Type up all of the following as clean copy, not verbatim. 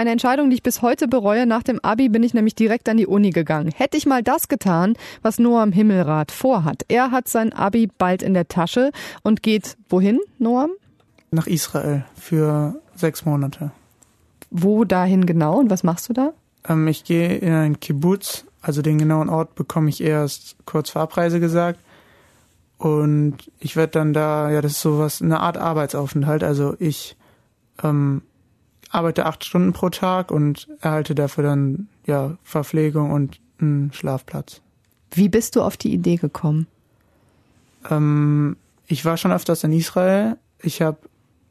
Eine Entscheidung, die ich bis heute bereue. Nach dem Abi bin ich nämlich direkt an die Uni gegangen. Hätte ich mal das getan, was Noam Himmelrath vorhat. Er hat sein Abi bald in der Tasche und geht wohin, Noam? Nach Israel für 6 Monate. Wo dahin genau und was machst du da? Ich gehe in einen Kibbutz, also den genauen Ort bekomme ich erst kurz vor Abreise gesagt. Und ich werde dann da, das ist sowas, eine Art Arbeitsaufenthalt. Also ich arbeite 8 Stunden pro Tag und erhalte dafür dann Verpflegung und einen Schlafplatz. Wie bist du auf die Idee gekommen? Ich war schon öfters in Israel. Ich habe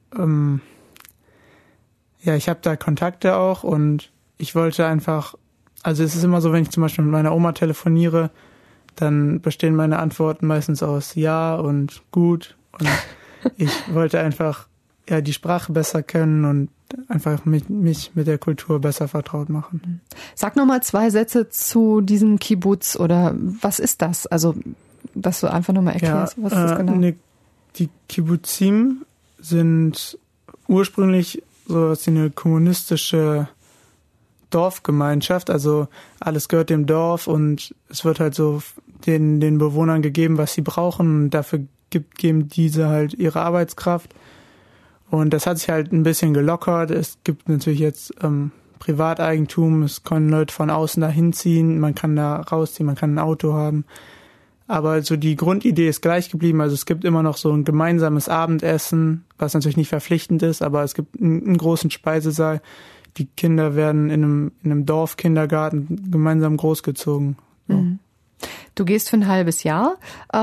da Kontakte auch und ich wollte einfach, also es ist immer so, wenn ich zum Beispiel mit meiner Oma telefoniere, dann bestehen meine Antworten meistens aus Ja und Gut und ich wollte einfach die Sprache besser kennen und einfach mich mit der Kultur besser vertraut machen. Sag nochmal 2 Sätze zu diesem Kibbutz oder was ist das? Also, dass du einfach nochmal erklärst, was ist das genau? Die Kibbutzim sind ursprünglich so eine kommunistische Dorfgemeinschaft, also alles gehört dem Dorf und es wird halt so den Bewohnern gegeben, was sie brauchen und dafür geben diese halt ihre Arbeitskraft und das hat sich halt ein bisschen gelockert. Es gibt natürlich jetzt Privateigentum, es können Leute von außen da hinziehen, man kann da rausziehen, man kann ein Auto haben, aber so die Grundidee ist gleich geblieben, also es gibt immer noch so ein gemeinsames Abendessen, was natürlich nicht verpflichtend ist, aber es gibt einen großen Speisesaal. Die Kinder werden in einem Dorfkindergarten gemeinsam großgezogen. So. Mhm. Du gehst für ein halbes Jahr.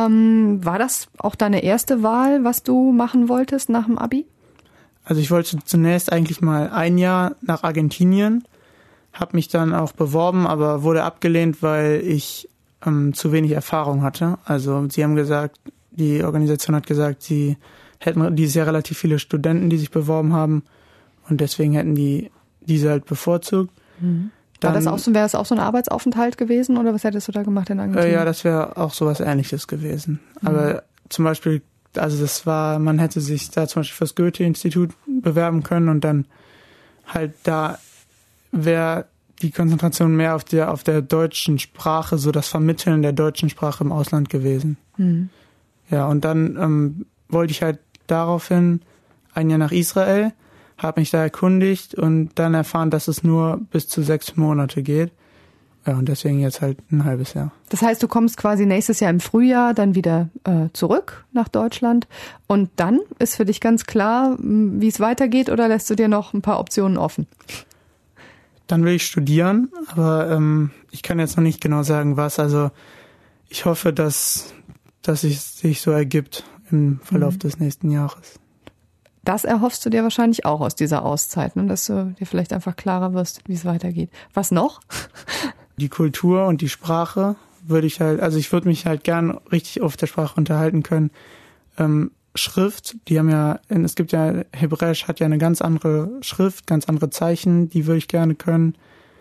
War das auch deine erste Wahl, was du machen wolltest nach dem Abi? Also ich wollte zunächst eigentlich mal ein Jahr nach Argentinien, habe mich dann auch beworben, aber wurde abgelehnt, weil ich zu wenig Erfahrung hatte. Also sie haben gesagt, die Organisation hat gesagt, sie hätten dieses Jahr relativ viele Studenten, die sich beworben haben und deswegen hätten die diese halt bevorzugt. Mhm. Wäre das auch so ein Arbeitsaufenthalt gewesen oder was hättest du da gemacht in Argentinien? Ja, das wäre auch sowas Ähnliches gewesen. Aber zum Beispiel, also man hätte sich da zum Beispiel fürs Goethe-Institut bewerben können und dann halt da wäre die Konzentration mehr auf der deutschen Sprache, so das Vermitteln der deutschen Sprache im Ausland gewesen. Mhm. Ja, und dann wollte ich halt daraufhin ein Jahr nach Israel, habe mich da erkundigt und dann erfahren, dass es nur bis zu 6 Monate geht. Ja, und deswegen jetzt halt ein halbes Jahr. Das heißt, du kommst quasi nächstes Jahr im Frühjahr dann wieder zurück nach Deutschland und dann ist für dich ganz klar, wie es weitergeht oder lässt du dir noch ein paar Optionen offen? Dann will ich studieren, aber ich kann jetzt noch nicht genau sagen, was. Also ich hoffe, dass es sich so ergibt im Verlauf des nächsten Jahres. Das erhoffst du dir wahrscheinlich auch aus dieser Auszeit, ne? Dass du dir vielleicht einfach klarer wirst, wie es weitergeht. Was noch? Die Kultur und die Sprache ich würde mich halt gern richtig auf der Sprache unterhalten können. Schrift, es gibt ja, Hebräisch hat ja eine ganz andere Schrift, ganz andere Zeichen, die würde ich gerne können.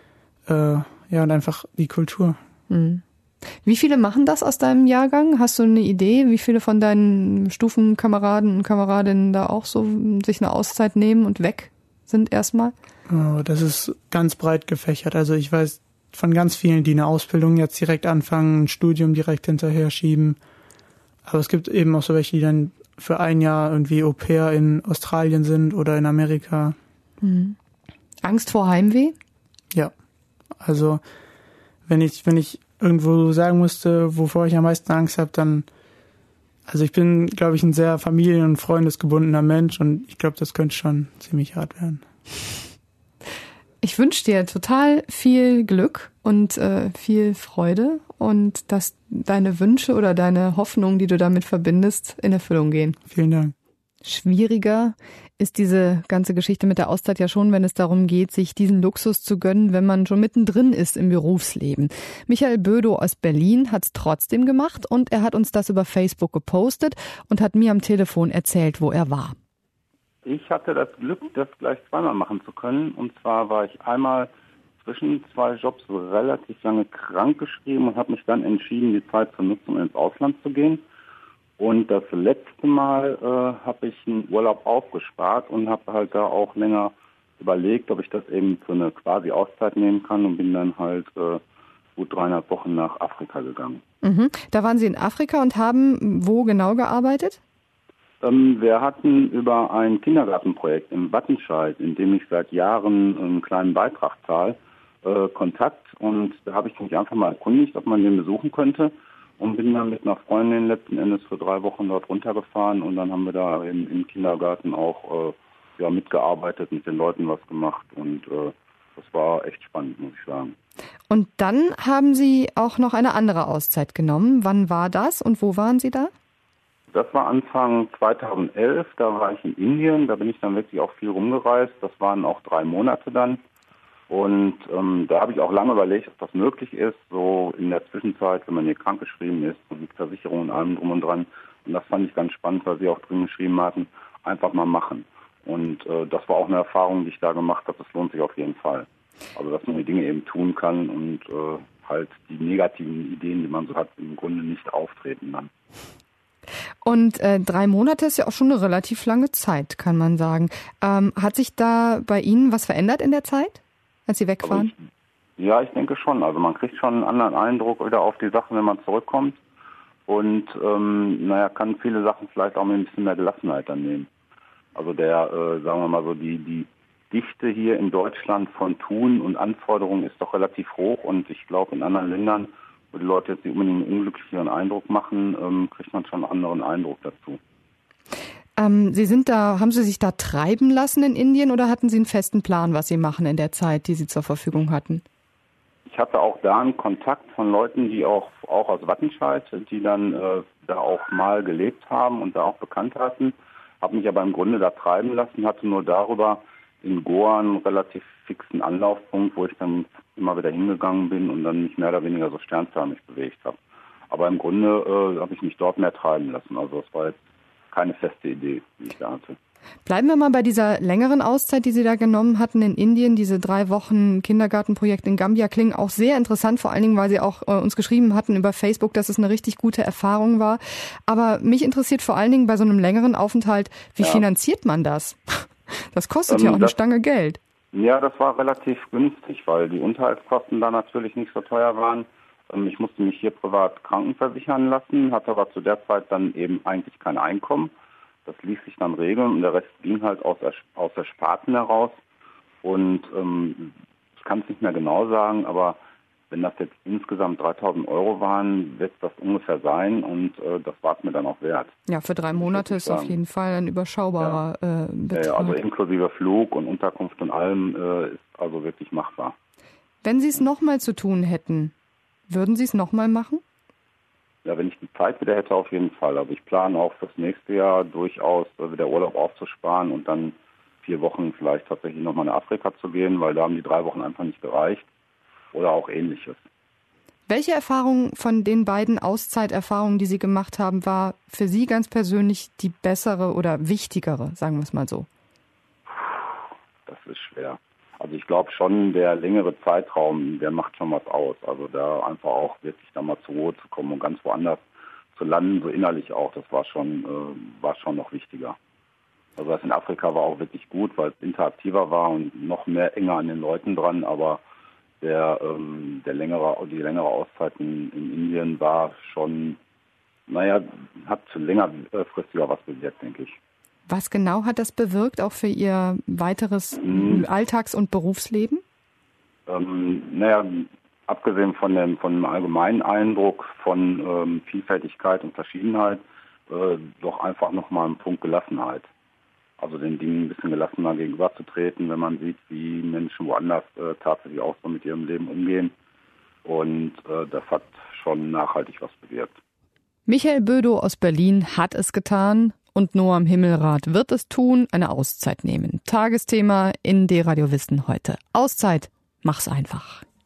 Und einfach die Kultur. Mhm. Wie viele machen das aus deinem Jahrgang? Hast du eine Idee, wie viele von deinen Stufenkameraden und Kameradinnen da auch so sich eine Auszeit nehmen und weg sind erstmal? Oh, das ist ganz breit gefächert. Also ich weiß von ganz vielen, die eine Ausbildung jetzt direkt anfangen, ein Studium direkt hinterher schieben. Aber es gibt eben auch so welche, die dann für ein Jahr irgendwie Au pair in Australien sind oder in Amerika. Mhm. Angst vor Heimweh? Ja. Also wenn ich irgendwo sagen müsste, wovor ich am meisten Angst habe, dann, also ich bin, glaube ich, ein sehr familien- und freundesgebundener Mensch und ich glaube, das könnte schon ziemlich hart werden. Ich wünsche dir total viel Glück und viel Freude und dass deine Wünsche oder deine Hoffnungen, die du damit verbindest, in Erfüllung gehen. Vielen Dank. Schwieriger ist diese ganze Geschichte mit der Auszeit ja schon, wenn es darum geht, sich diesen Luxus zu gönnen, wenn man schon mittendrin ist im Berufsleben. Michael Bödow aus Berlin hat es trotzdem gemacht und er hat uns das über Facebook gepostet und hat mir am Telefon erzählt, wo er war. Ich hatte das Glück, das gleich zweimal machen zu können. Und zwar war ich einmal zwischen 2 Jobs relativ lange krankgeschrieben und habe mich dann entschieden, die Zeit zu nutzen, um ins Ausland zu gehen. Und das letzte Mal habe ich einen Urlaub aufgespart und habe halt da auch länger überlegt, ob ich das eben für eine quasi Auszeit nehmen kann und bin dann halt gut 3,5 Wochen nach Afrika gegangen. Mhm. Da waren Sie in Afrika und haben wo genau gearbeitet? Wir hatten über ein Kindergartenprojekt in Wattenscheid, in dem ich seit Jahren einen kleinen Beitrag zahle, Kontakt. Und da habe ich mich einfach mal erkundigt, ob man den besuchen könnte. Und bin dann mit einer Freundin letzten Endes für 3 Wochen dort runtergefahren. Und dann haben wir da im Kindergarten auch mitgearbeitet, mit den Leuten was gemacht. Und das war echt spannend, muss ich sagen. Und dann haben Sie auch noch eine andere Auszeit genommen. Wann war das und wo waren Sie da? Das war Anfang 2011, da war ich in Indien, da bin ich dann wirklich auch viel rumgereist. Das waren auch 3 Monate dann. Und da habe ich auch lange überlegt, ob das möglich ist, so in der Zwischenzeit, wenn man hier krankgeschrieben ist und mit Versicherung und allem drum und dran. Und das fand ich ganz spannend, weil Sie auch drin geschrieben hatten, einfach mal machen. Und das war auch eine Erfahrung, die ich da gemacht habe. Das lohnt sich auf jeden Fall. Also, dass man die Dinge eben tun kann und halt die negativen Ideen, die man so hat, im Grunde nicht auftreten dann. Und 3 Monate ist ja auch schon eine relativ lange Zeit, kann man sagen. Hat sich da bei Ihnen was verändert in der Zeit, als Sie weg waren? Ja, ich denke schon. Also man kriegt schon einen anderen Eindruck wieder auf die Sachen, wenn man zurückkommt. Und kann viele Sachen vielleicht auch mit ein bisschen mehr Gelassenheit dann nehmen. Also sagen wir mal so, die Dichte hier in Deutschland von Tun und Anforderungen ist doch relativ hoch. Und ich glaube, in anderen Ländern, wo die Leute jetzt nicht unbedingt einen unglücklicheren Eindruck machen, kriegt man schon einen anderen Eindruck dazu. Haben Sie sich da treiben lassen in Indien oder hatten Sie einen festen Plan, was Sie machen in der Zeit, die Sie zur Verfügung hatten? Ich hatte auch da einen Kontakt von Leuten, die auch aus Wattenscheid, die dann da auch mal gelebt haben und da auch bekannt hatten. Habe mich aber im Grunde da treiben lassen, hatte nur darüber in Goa einen relativ fixen Anlaufpunkt, wo ich dann immer wieder hingegangen bin und dann mich mehr oder weniger so sternförmig bewegt habe. Aber im Grunde habe ich mich dort mehr treiben lassen. Also es war jetzt keine feste Idee, die ich da hatte. Bleiben wir mal bei dieser längeren Auszeit, die Sie da genommen hatten in Indien. Diese 3 Wochen Kindergartenprojekt in Gambia klingen auch sehr interessant, vor allen Dingen, weil Sie auch uns geschrieben hatten über Facebook, dass es eine richtig gute Erfahrung war. Aber mich interessiert vor allen Dingen bei so einem längeren Aufenthalt, wie finanziert man das? Das kostet ja auch eine Stange Geld. Ja, das war relativ günstig, weil die Unterhaltskosten da natürlich nicht so teuer waren. Ich musste mich hier privat krankenversichern lassen, hatte aber zu der Zeit dann eben eigentlich kein Einkommen. Das ließ sich dann regeln und der Rest ging halt aus Ersparten heraus. Und ich kann es nicht mehr genau sagen, aber wenn das jetzt insgesamt 3.000 Euro waren, wird das ungefähr sein und das war es mir dann auch wert. Ja, für 3 Monate ist auf jeden Fall ein überschaubarer Betrag. Ja, also inklusive Flug und Unterkunft und allem ist also wirklich machbar. Wenn Sie es nochmal zu tun hätten, würden Sie es nochmal machen? Ja, wenn ich die Zeit wieder hätte, auf jeden Fall. Aber ich plane auch fürs nächste Jahr durchaus wieder Urlaub aufzusparen und dann 4 Wochen vielleicht tatsächlich nochmal nach Afrika zu gehen, weil da haben die 3 Wochen einfach nicht gereicht. Oder auch Ähnliches. Welche Erfahrung von den beiden Auszeiterfahrungen, die Sie gemacht haben, war für Sie ganz persönlich die bessere oder wichtigere, sagen wir es mal so? Das ist schwer. Also ich glaube schon, der längere Zeitraum, der macht schon was aus. Also da einfach auch wirklich da mal zur Ruhe zu kommen und ganz woanders zu landen, so innerlich auch, das war schon noch wichtiger. Also das in Afrika war auch wirklich gut, weil es interaktiver war und noch mehr enger an den Leuten dran, aber die längere Auszeit in Indien war schon, hat längerfristiger was bewirkt, denke ich. Was genau hat das bewirkt, auch für Ihr weiteres Alltags- und Berufsleben? Abgesehen von dem allgemeinen Eindruck von Vielfältigkeit und Verschiedenheit, doch einfach nochmal ein Punkt Gelassenheit. Also den Dingen ein bisschen gelassener gegenüberzutreten, wenn man sieht, wie Menschen woanders tatsächlich auch so mit ihrem Leben umgehen. Und das hat schon nachhaltig was bewirkt. Michael Bödow aus Berlin hat es getan und Noam Himmelrath wird es tun, eine Auszeit nehmen. Tagesthema in D-Radio Wissen heute. Auszeit, mach's einfach.